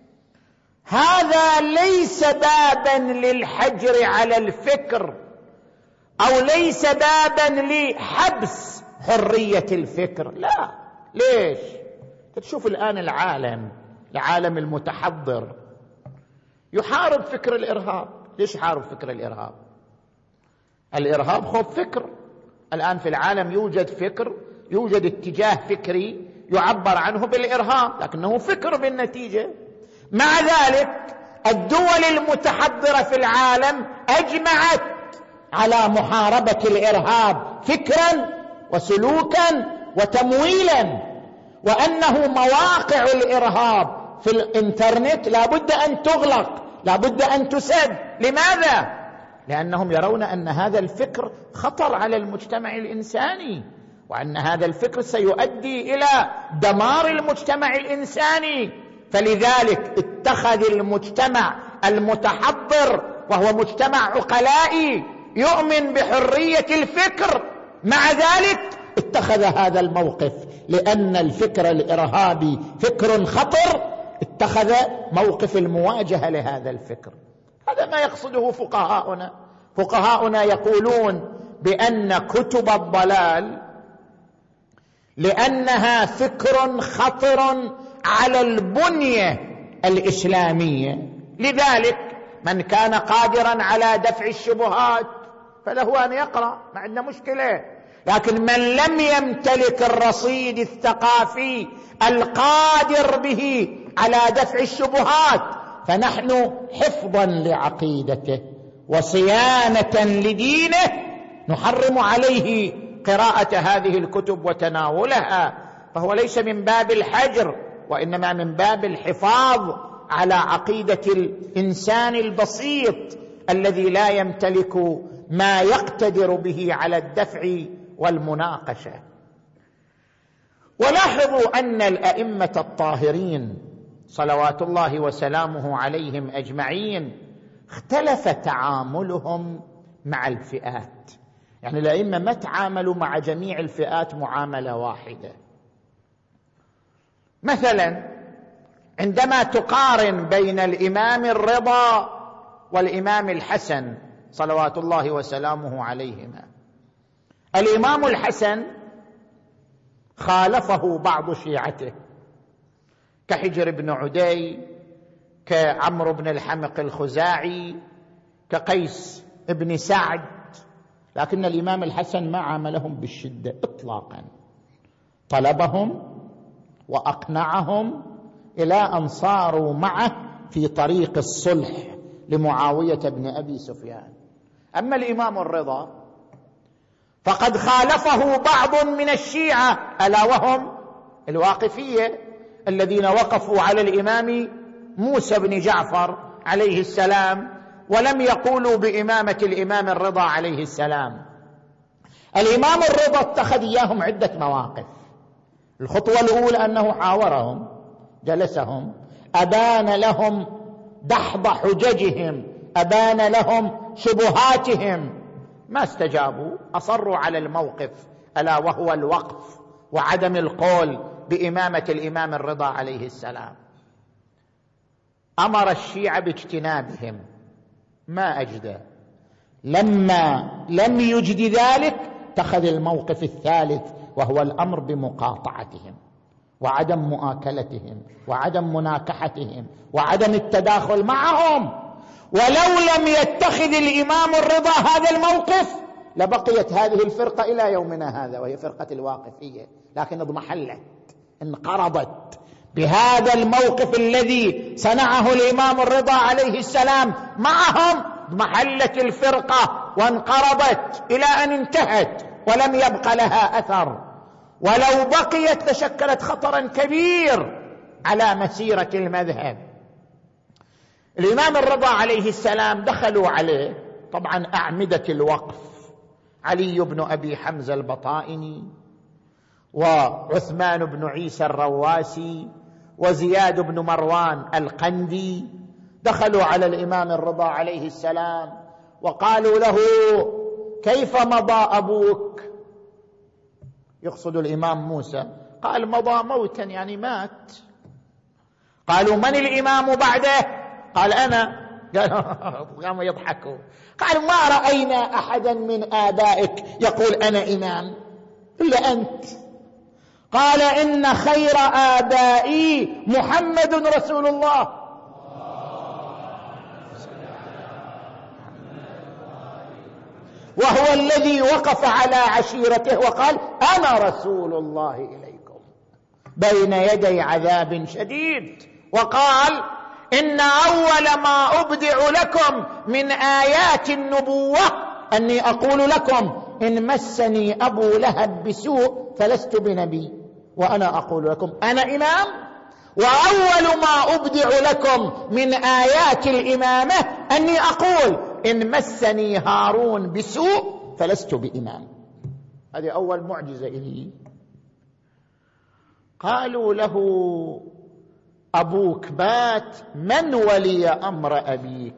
هذا ليس بابا للحجر على الفكر أو ليس بابا لحبس حرية الفكر، لا. ليش؟ تشوف الآن العالم العالم المتحضر يحارب فكر الإرهاب. ليش يحارب فكر الإرهاب؟ الإرهاب خوف فكر. الآن في العالم يوجد فكر، يوجد اتجاه فكري يعبر عنه بالإرهاب، لكنه فكر بالنتيجة. مع ذلك الدول المتحضرة في العالم أجمعت على محاربة الإرهاب فكرا وسلوكا وتمويلا، وأنه مواقع الإرهاب في الإنترنت لا بد أن تغلق، لا بد أن تسد. لماذا؟ لأنهم يرون أن هذا الفكر خطر على المجتمع الإنساني، وأن هذا الفكر سيؤدي إلى دمار المجتمع الإنساني. فلذلك اتخذ المجتمع المتحضر، وهو مجتمع عقلائي يؤمن بحرية الفكر، مع ذلك اتخذ هذا الموقف، لأن الفكر الإرهابي فكر خطر، اتخذ موقف المواجهة لهذا الفكر. هذا ما يقصده فقهاؤنا. فقهاؤنا يقولون بأن كتب الضلال لأنها فكر خطر على البنية الإسلامية، لذلك من كان قادرا على دفع الشبهات فله أن يقرأ، ما عندنا مشكلة. لكن من لم يمتلك الرصيد الثقافي القادر به على دفع الشبهات، فنحن حفظا لعقيدته وصيانة لدينه نحرم عليه قراءة هذه الكتب وتناولها. فهو ليس من باب الحجر، وإنما من باب الحفاظ على عقيدة الإنسان البسيط الذي لا يمتلك ما يقتدر به على الدفع والمناقشة. ولاحظوا أن الأئمة الطاهرين صلوات الله وسلامه عليهم أجمعين اختلف تعاملهم مع الفئات، يعني الأئمة ما تعاملوا مع جميع الفئات معاملة واحدة. مثلا عندما تقارن بين الإمام الرضا والإمام الحسن صلوات الله وسلامه عليهما، الإمام الحسن خالفه بعض شيعته كحجر بن عدي، كعمرو بن الحمق الخزاعي، كقيس بن سعد، لكن الإمام الحسن ما عاملهم بالشدة إطلاقا، طلبهم وأقنعهم إلى أن صاروا معه في طريق الصلح لمعاوية بن أبي سفيان. أما الإمام الرضا فقد خالفه بعض من الشيعة، ألا وهم الواقفية الذين وقفوا على الإمام موسى بن جعفر عليه السلام ولم يقولوا بإمامة الإمام الرضا عليه السلام. الإمام الرضا اتخذ إياهم عدة مواقف. الخطوة الأولى أنه حاورهم، جلسهم، أبان لهم دحض حججهم، أبان لهم شبهاتهم، ما استجابوا، أصروا على الموقف ألا وهو الوقف وعدم القول بإمامة الإمام الرضا عليه السلام. أمر الشيعة باجتنابهم ما أجدى. لما لم يجد ذلك اتخذ الموقف الثالث، وهو الأمر بمقاطعتهم وعدم مؤاكلتهم وعدم مناكحتهم وعدم التداخل معهم. ولو لم يتخذ الإمام الرضا هذا الموقف لبقيت هذه الفرقة إلى يومنا هذا، وهي فرقة الواقفية، لكن اضمحلت، انقرضت بهذا الموقف الذي صنعه الإمام الرضا عليه السلام معهم. اضمحلت الفرقة وانقرضت إلى أن انتهت ولم يبق لها أثر، ولو بقيت لشكلت خطرا كبير على مسيرة المذهب. الإمام الرضا عليه السلام دخلوا عليه طبعا أعمدة الوقف، علي بن أبي حمزة البطائني وعثمان بن عيسى الرواسي وزياد بن مروان القندي، دخلوا على الإمام الرضا عليه السلام وقالوا له: كيف مضى أبوك؟ يقصد الإمام موسى. قال: مضى موتا، يعني مات. قالوا: من الإمام بعده؟ قال: أنا. قاموا يضحكوا. قال: ما رأينا أحدا من آبائك يقول أنا إمام إلا أنت. قال: إن خير آبائي محمد رسول الله. وهو الذي وقف على عشيرته وقال: أنا رسول الله إليكم بين يدي عذاب شديد. وقال: إن أول ما أبدع لكم من آيات النبوة أني أقول لكم إن مسني أبو لهب بسوء فلست بنبي، وأنا أقول لكم أنا إمام. وأول ما أبدع لكم من آيات الإمامة أني أقول إن مسني هارون بسوء فلست بإمام. هذه أول معجزة إليه. قالوا له: أبوك بات، من ولي أمر أبيك؟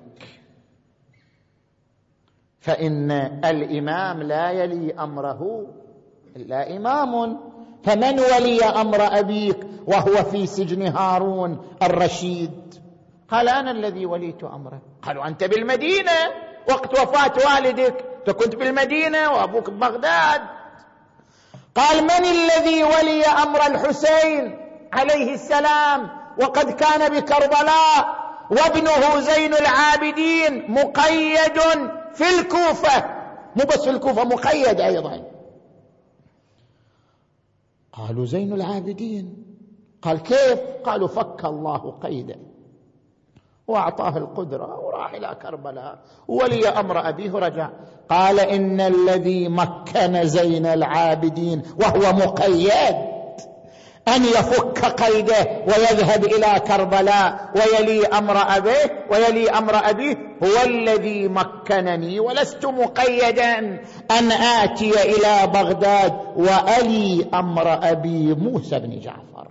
فإن الإمام لا يلي أمره إلا إمام، فمن ولي أمر أبيك وهو في سجن هارون الرشيد؟ قال: أنا الذي وليت أمره. قالوا: أنت بالمدينة وقت وفاة والدك، أنت كنت بالمدينة وأبوك ببغداد. قال: من الذي ولي أمر الحسين عليه السلام وقد كان بكربلاء وابنه زين العابدين مقيد في الكوفة؟ مو بس في الكوفة، مقيد أيضا. قالوا: زين العابدين. قال: كيف؟ قالوا: فك الله قيده وأعطاه القدرة وراح إلى كربلاء ولي أمر أبيه رجع. قال: إن الذي مكن زين العابدين وهو مقيد أن يفك قيده ويذهب إلى كربلاء ويلي أمر أبيه ويلي أمر أبيه هو الذي مكنني، ولست مقيدا أن آتي إلى بغداد وألي أمر أبي موسى بن جعفر.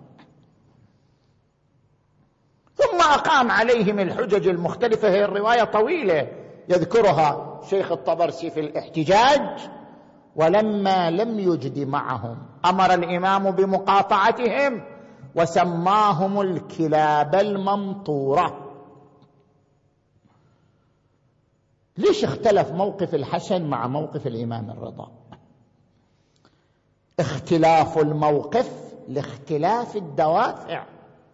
ثم أقام عليهم الحجج المختلفة. هي الرواية طويلة يذكرها شيخ الطبرسي في الاحتجاج. ولما لم يجد معهم أمر الإمام بمقاطعتهم وسماهم الكلاب الممطورة. ليش اختلف موقف الحسن مع موقف الإمام الرضا؟ اختلاف الموقف لاختلاف الدوافع.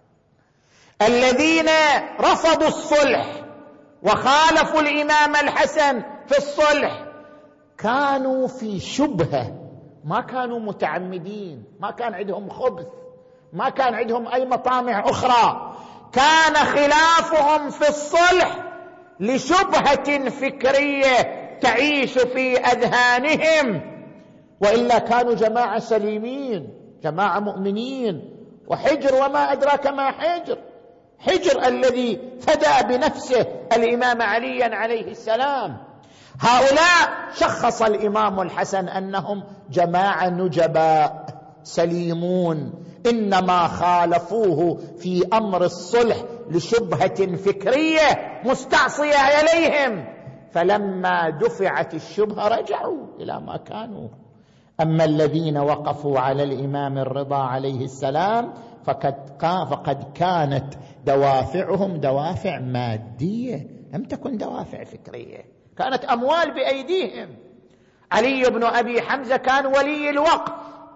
الذين رفضوا الصلح وخالفوا الإمام الحسن في الصلح كانوا في شبهة، ما كانوا متعمدين، ما كان عندهم خبث، ما كان عندهم أي مطامع أخرى. كان خلافهم في الصلح لشبهة فكرية تعيش في أذهانهم، وإلا كانوا جماعة سليمين، جماعة مؤمنين. وحجر وما أدراك ما حجر، حجر الذي فدى بنفسه الإمام علي عليه السلام. هؤلاء شخص الإمام الحسن أنهم جماعة نجباء سليمون، إنما خالفوه في أمر الصلح لشبهة فكرية مستعصية عليهم، فلما دفعت الشبهة رجعوا إلى ما كانوا. أما الذين وقفوا على الإمام الرضا عليه السلام فقد, فقد كانت دوافعهم دوافع مادية، لم تكن دوافع فكرية، كانت أموال بأيديهم. علي بن أبي حمزة كان ولي الوقف،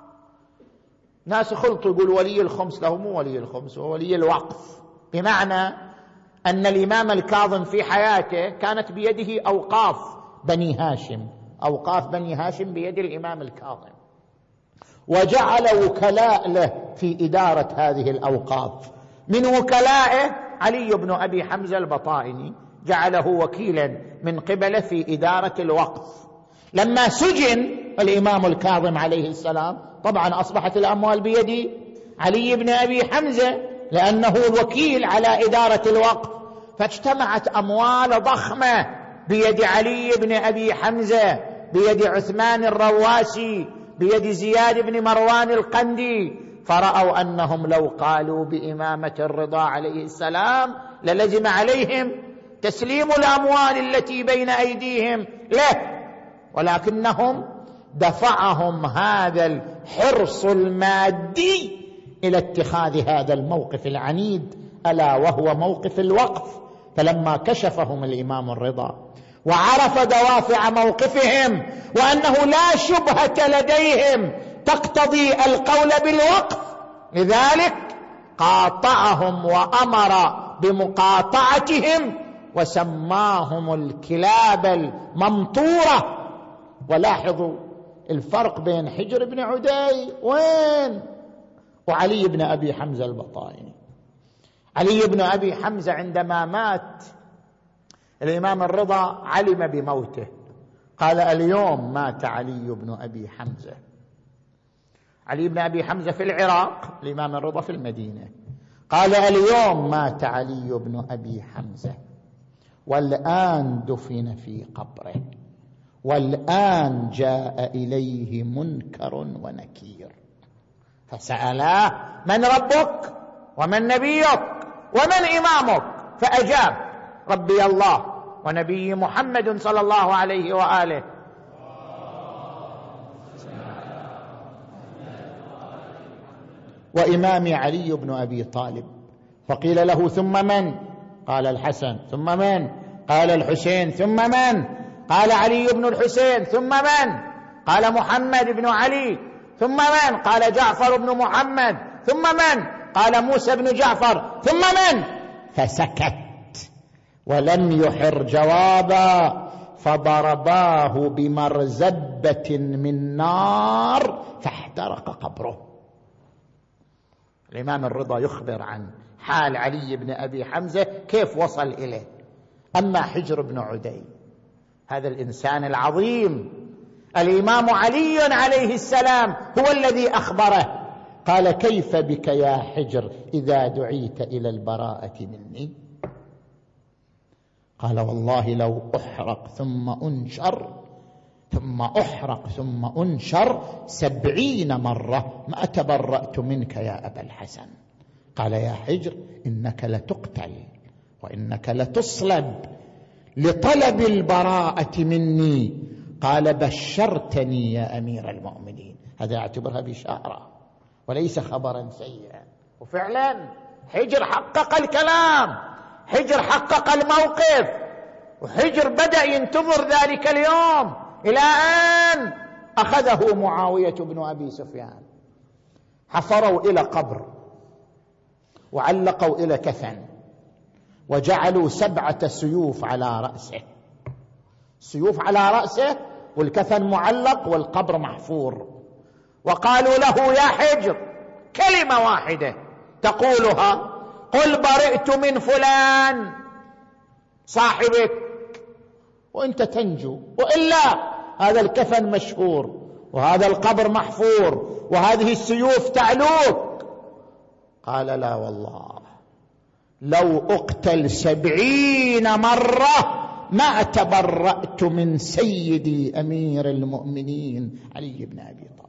ناس خلطوا يقول ولي الخمس، له مو ولي الخمس، هو ولي الوقف، بمعنى أن الإمام الكاظم في حياته كانت بيده أوقاف بني هاشم، أوقاف بني هاشم بيد الإمام الكاظم، وجعل وكلاء له في إدارة هذه الأوقاف. من وكلائه علي بن أبي حمزة البطائني، جعله وكيلا من قبله في إدارة الوقف. لما سجن الإمام الكاظم عليه السلام طبعا أصبحت الأموال بيد علي بن أبي حمزة لأنه وكيل على إدارة الوقف، فاجتمعت أموال ضخمة بيد علي بن أبي حمزة، بيد عثمان الرواسي، بيد زياد بن مروان القندي، فرأوا أنهم لو قالوا بإمامة الرضا عليه السلام للزم عليهم تسليم الأموال التي بين أيديهم له، ولكنهم دفعهم هذا الحرص المادي إلى اتخاذ هذا الموقف العنيد، ألا وهو موقف الوقف. فلما كشفهم الإمام الرضا وعرف دوافع موقفهم وأنه لا شبهة لديهم تقتضي القول بالوقف، لذلك قاطعهم وأمر بمقاطعتهم وسماهم الكلاب الممطورة. ولاحظوا الفرق بين حجر بن عدي وين وعلي بن أبي حمزة البطائني. علي بن أبي حمزة عندما مات الإمام الرضا علم بموته، قال اليوم مات علي بن أبي حمزة. علي بن أبي حمزة في العراق، الإمام الرضا في المدينة، قال اليوم مات علي بن أبي حمزة والآن دفن في قبره، والآن جاء إليه منكر ونكير. فسألاه من ربك ومن نبيك ومن إمامك؟ فأجاب ربي الله ونبي محمد صلى الله عليه وآله. وإمام علي بن أبي طالب. فقيل له ثم من؟ قال الحسن. ثم من؟ قال الحسين. ثم من؟ قال علي بن الحسين. ثم من؟ قال محمد بن علي. ثم من؟ قال جعفر بن محمد. ثم من؟ قال موسى بن جعفر. ثم من؟ فسكت ولم يحر جوابا، فضرباه بمرزبة من نار فاحترق قبره. الإمام الرضا يخبر عن حال علي بن أبي حمزة كيف وصل إليه. أما حجر بن عدي هذا الإنسان العظيم، الإمام علي عليه السلام هو الذي أخبره، قال كيف بك يا حجر إذا دعيت إلى البراءة مني؟ قال والله لو أحرق ثم أنشر ثم أحرق ثم أنشر سبعين مرة ما تبرأت منك يا أبا الحسن. قال يا حجر إنك لتقتل وإنك لتصلب لطلب البراءة مني. قال بشرتني يا أمير المؤمنين. هذا يعتبرها بشارة وليس خبرا سيئا. وفعلا حجر حقق الكلام، حجر حقق الموقف، وحجر بدأ ينتظر ذلك اليوم إلى أن أخذه معاوية بن أبي سفيان. حفروا إلى قبر وعلقوا إلى كفن وجعلوا سبعة سيوف على رأسه، سيوف على رأسه والكفن معلق والقبر محفور. وقالوا له يا حجر كلمة واحدة تقولها، قل برئت من فلان صاحبك وانت تنجو، وإلا هذا الكفن مشهور وهذا القبر محفور وهذه السيوف تعلوك. قال لا والله لو أقتل سبعين مرة ما تبرأت من سيدي أمير المؤمنين علي بن أبي طالب.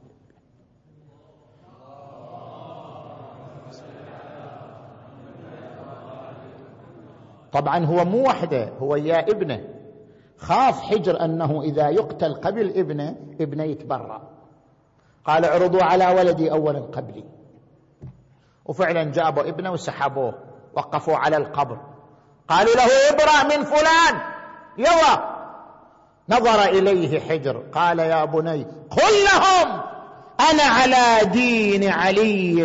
طبعا هو مو وحده، هو يا ابنه. خاف حجر أنه إذا يقتل قبل ابنه ابنه يتبرأ، قال اعرضوا على ولدي أولا قبلي. وفعلا جابوا ابنه وسحبوه، وقفوا على القبر، قالوا له ابرأ من فلان يلا. نظر إليه حجر قال يا بني قل لهم أنا على دين علي،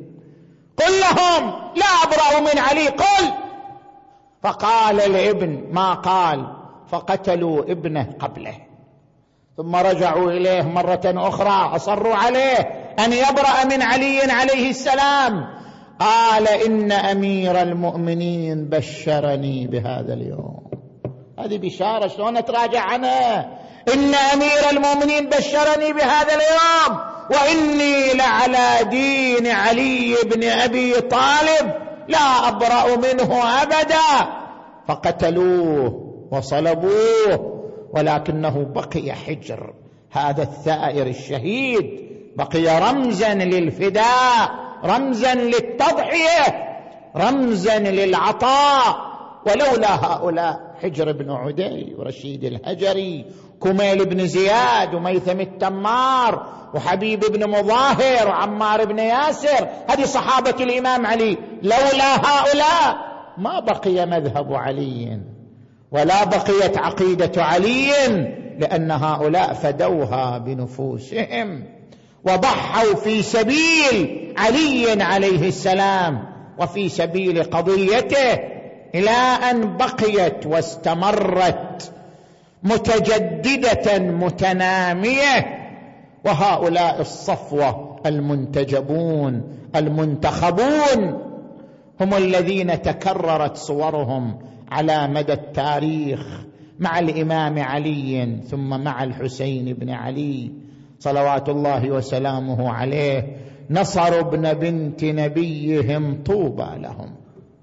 قل لهم لا أبرأ من علي، قل. فقال الابن ما قال، فقتلوا ابنه قبله، ثم رجعوا إليه مرة أخرى أصروا عليه أن يبرأ من علي عليه السلام، قال إن أمير المؤمنين بشرني بهذا اليوم. هذه بشارة شلون نتراجع عنها؟ إن أمير المؤمنين بشرني بهذا اليوم وإني لعلى دين علي بن أبي طالب لا أبرأ منه أبدا. فقتلوه وصلبوه، ولكنه بقي حجر هذا الثائر الشهيد، بقي رمزا للفداء، رمزا للتضحية، رمزا للعطاء. ولولا هؤلاء حجر بن عدي ورشيد الهجري، كميل بن زياد وميثم التمار وحبيب بن مظاهر وعمار بن ياسر، هذه صحابة الإمام علي، لولا هؤلاء ما بقي مذهب علي ولا بقيت عقيدة علي، لأن هؤلاء فدوها بنفوسهم وضحوا في سبيل علي عليه السلام وفي سبيل قضيته، إلى أن بقيت واستمرت متجددة متنامية. وهؤلاء الصفوة المنتجبون المنتخبون هم الذين تكررت صورهم على مدى التاريخ، مع الإمام علي ثم مع الحسين بن علي صلوات الله وسلامه عليه. نصروا ابن بنت نبيهم طوبى لهم،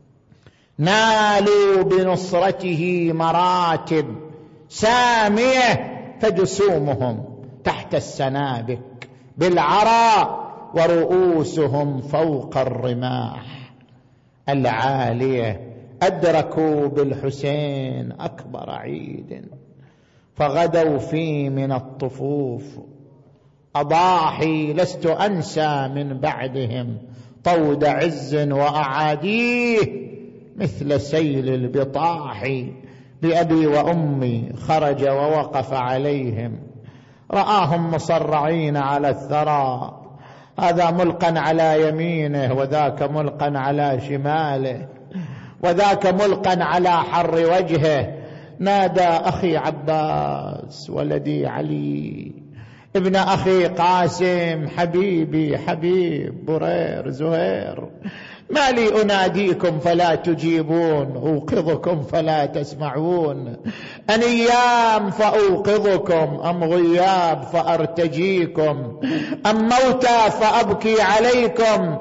نالوا بنصرته مراتب سامية، فجسومهم تحت السنابك بالعرى ورؤوسهم فوق الرماح العالية. أدركوا بالحسين أكبر عيد فغدوا فيه من الطفوف، أضاحي لست أنسى من بعدهم طود عز وأعاديه، مثل سيل البطاح بأبي وأمي خرج ووقف عليهم، رآهم مصرعين على الثرى، هذا ملقا على يمينه وذاك ملقا على شماله وذاك ملقا على حر وجهه. نادى أخي عباس ولدي علي، ابن أخي قاسم، حبيبي حبيب برير زهير، ما لي أناديكم فلا تجيبون، أوقظكم فلا تسمعون، أنيام فأوقظكم، أم غياب فأرتجيكم، أم موتى فأبكي عليكم،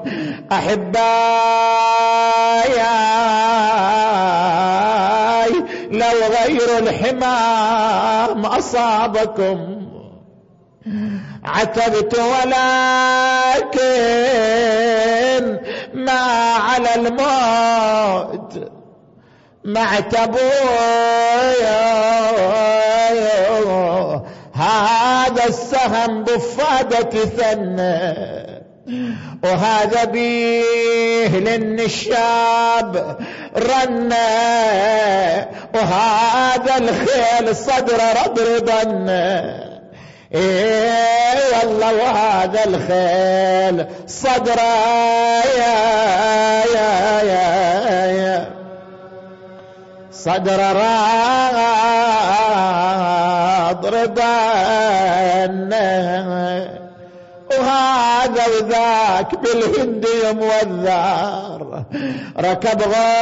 أحباي لو غير الحمام أصابكم عتبت، ولكن ما على الموت معتبوا، هذا السهم بفادة ثنى وهذا بيه للنشاب رنى، وهذا الخيل صدر رضرضن، إيه والله وهذا الخيل صدر يا يا يا يا صدر رضرضن، وهذا وذاك بالهند موذار، ركب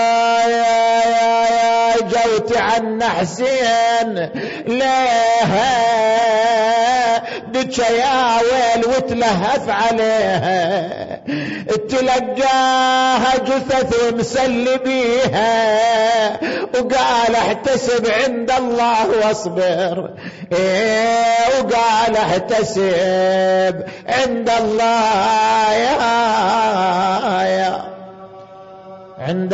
غاية جوت عن حسين ليها دجا يا ويل وتلهف عليها، تلقاها جثث مسل بيها وقال احتسب عند الله واصبر، ايه وقال احتسب عند الله يا يا عند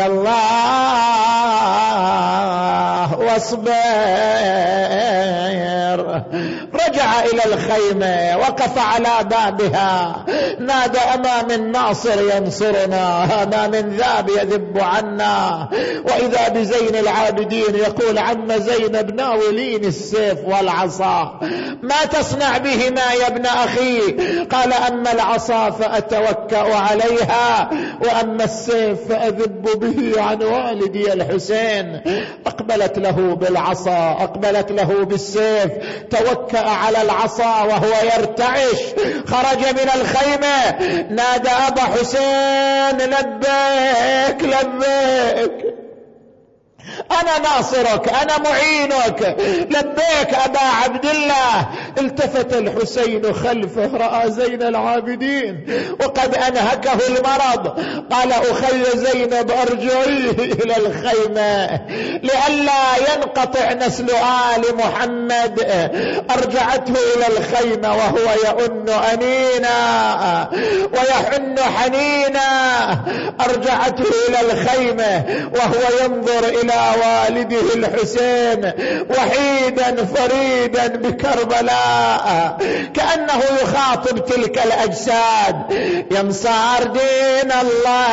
الله واصبر. رجع إلى الخيمة، وقف على بابها، نادى: أما من ناصر ينصرنا، أما من ذاب يذب عنا. وإذا بزين العابدين يقول: عم زينب ناولين السيف والعصا، ما تصنع بهما يا ابن أخي؟ قال: أما العصا فأتوكأ عليها، وأما السيف فأذب به عن والدي الحسين. أقبلت له بالعصا، أقبلت له بالسيف، توكأ على العصا وهو يرتعش. خرج من الخيمة، نادى: أبا حسين لبيك لبيك، أنا ناصرك، أنا معينك، لبيك أبا عبد الله. التفت الحسين خلفه، رأى زين العابدين وقد أنهكه المرض. قال: أخي زينب أرجعي إلى الخيمة لئلا ينقطع نسل آل محمد. أرجعته إلى الخيمة وهو يؤن أنينا ويحن حنينا. أرجعته إلى الخيمة وهو ينظر إلى والده الحسين وحيدا فريدا بكربلاء، كأنه يخاطب تلك الأجساد: يا مصار دين الله،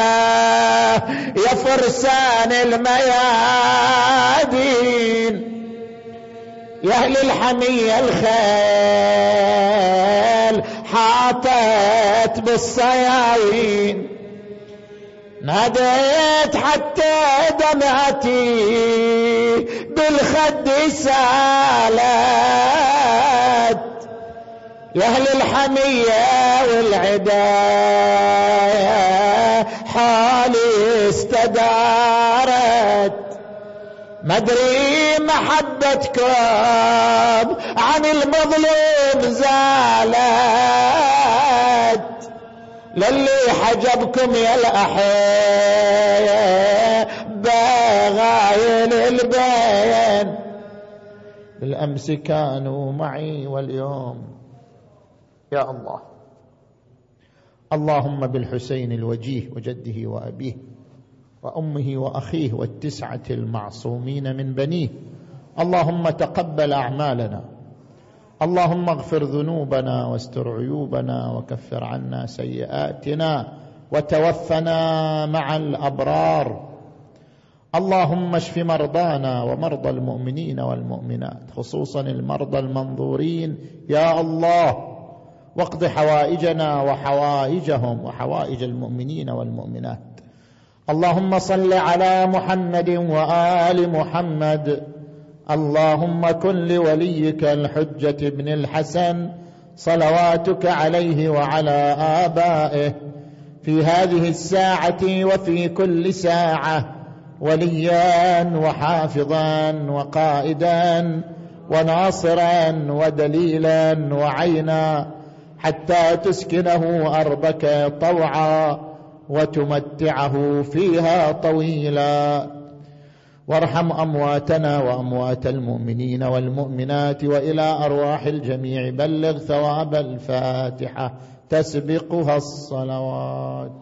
يا فرسان الميادين، يا أهل الحمية الخيل حاطت بالصياوين. ناديت حتى دمعتي بالخد سالت، يا أهل الحمية والعدا حالي استدارت. مدري محبتكم عن المظلوم زالت، للي حجبكم يا الأحياء بغايل البين. بالأمس كانوا معي واليوم يا الله. اللهم بالحسين الوجيه وجده وأبيه وأمه وأخيه والتسعة المعصومين من بنيه، اللهم تقبل أعمالنا، اللهم اغفر ذنوبنا واستر عيوبنا وكفر عنا سيئاتنا وتوفنا مع الأبرار. اللهم اشف مرضانا ومرضى المؤمنين والمؤمنات، خصوصا المرضى المنظورين يا الله، واقض حوائجنا وحوائجهم وحوائج المؤمنين والمؤمنات. اللهم صل على محمد وآل محمد. اللهم كن لوليك الحجة بن الحسن صلواتك عليه وعلى آبائه في هذه الساعة وفي كل ساعة وليا وحافظا وقائدا وناصرا ودليلا وعينا، حتى تسكنه أرضك طوعا وتمتعه فيها طويلا. وارحم أمواتنا وأموات المؤمنين والمؤمنات، وإلى أرواح الجميع بلغ ثواب الفاتحة تسبقها الصلوات.